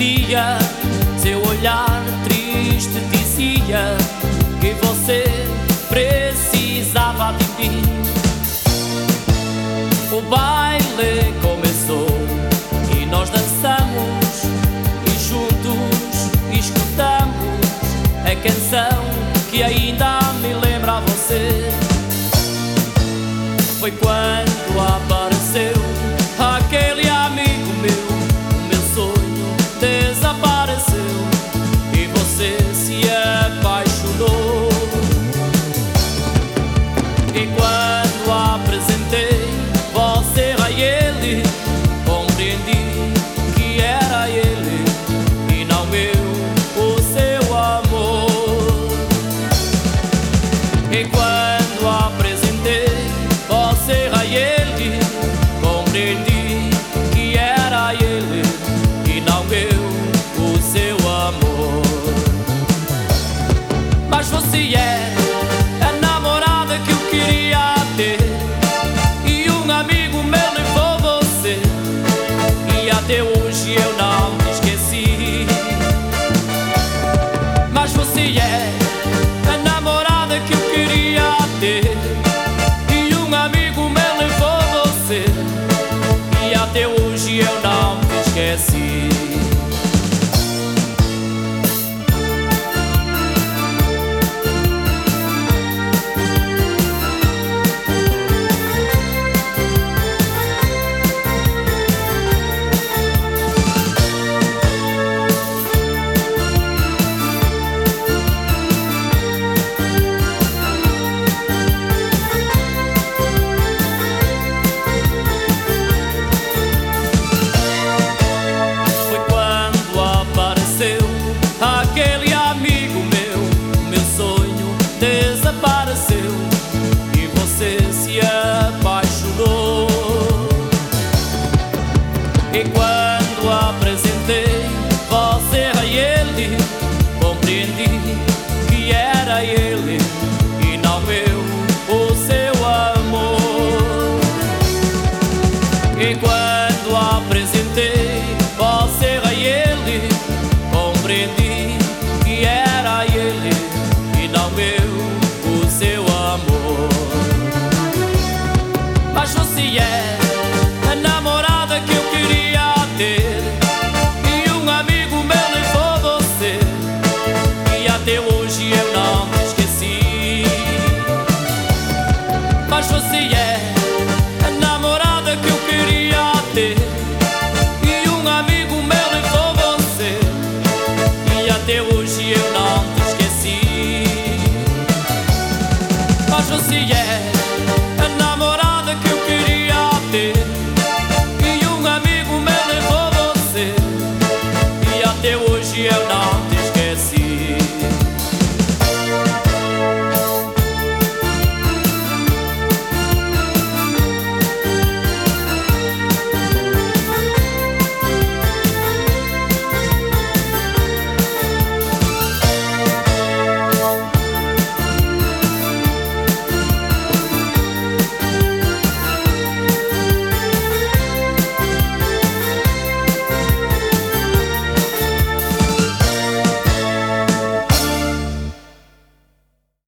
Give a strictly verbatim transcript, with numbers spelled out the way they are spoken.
dia, seu olhar triste dizia que você precisava de mim. O baile começou e nós dançamos e juntos escutamos a canção que ainda me lembra a você. Foi quando apareceu aquele amigo meu, o meu sonho desapareceu e você se apaixonou. E quando apresentei você a ele, compreendi que era ele e não eu, o seu amor. E quando apresentei você a ele, compreendi que era ele e não eu, o seu amor. Mas você é a namorada que eu queria ter e um amigo meu levou você e até hoje eu não te esqueci. Mas você é a namorada que eu queria ter e um amigo meu levou você e até hoje eu não te esqueci. Aquele amigo meu, meu sonho desapareceu e você se apaixonou. E quando apresentei você a ele, compreendi que era ele e não eu, o seu amor. E quando apresentei